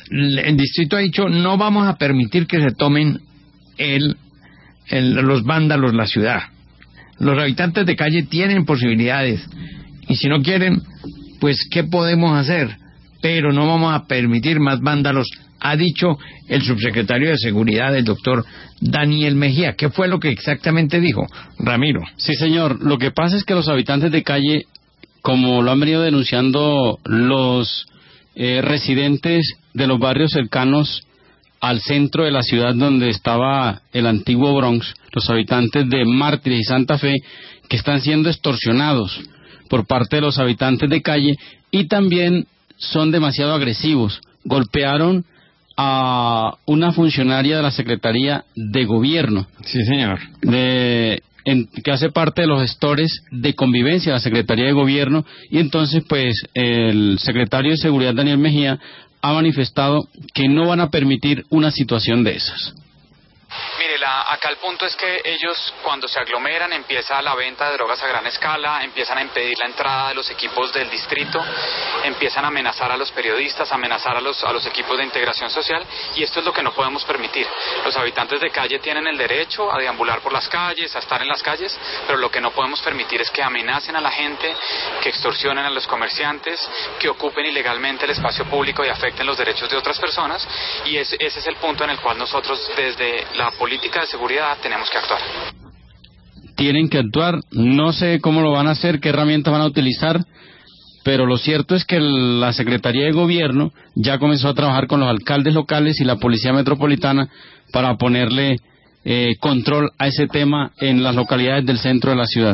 el distrito ha dicho, no vamos a permitir que se tomen los vándalos la ciudad. Los habitantes de calle tienen posibilidades, y si no quieren, pues ¿qué podemos hacer? Pero no vamos a permitir más vándalos, ha dicho el subsecretario de Seguridad, el doctor Daniel Mejía. ¿Qué fue lo que exactamente dijo, Ramiro? Sí, señor. Lo que pasa es que los habitantes de calle, como lo han venido denunciando los residentes de los barrios cercanos al centro de la ciudad donde estaba el antiguo Bronx, los habitantes de Mártires y Santa Fe, que están siendo extorsionados por parte de los habitantes de calle, y también son demasiado agresivos. Golpearon a una funcionaria de la Secretaría de Gobierno. Sí, señor. Que hace parte de los gestores de convivencia de la Secretaría de Gobierno, y entonces pues el secretario de Seguridad, Daniel Mejía, ha manifestado que no van a permitir una situación de esas. Mire, acá el punto es que ellos, cuando se aglomeran, empieza la venta de drogas a gran escala, empiezan a impedir la entrada de los equipos del distrito, empiezan a amenazar a los periodistas, a amenazar a los equipos de integración social, y esto es lo que no podemos permitir. Los habitantes de calle tienen el derecho a deambular por las calles, a estar en las calles, pero lo que no podemos permitir es que amenacen a la gente, que extorsionen a los comerciantes, que ocupen ilegalmente el espacio público y afecten los derechos de otras personas, y ese es el punto en el cual nosotros, desde la política de seguridad, tenemos que actuar. Tienen que actuar, no sé cómo lo van a hacer, qué herramientas van a utilizar, pero lo cierto es que la Secretaría de Gobierno ya comenzó a trabajar con los alcaldes locales y la Policía Metropolitana para ponerle control a ese tema en las localidades del centro de la ciudad.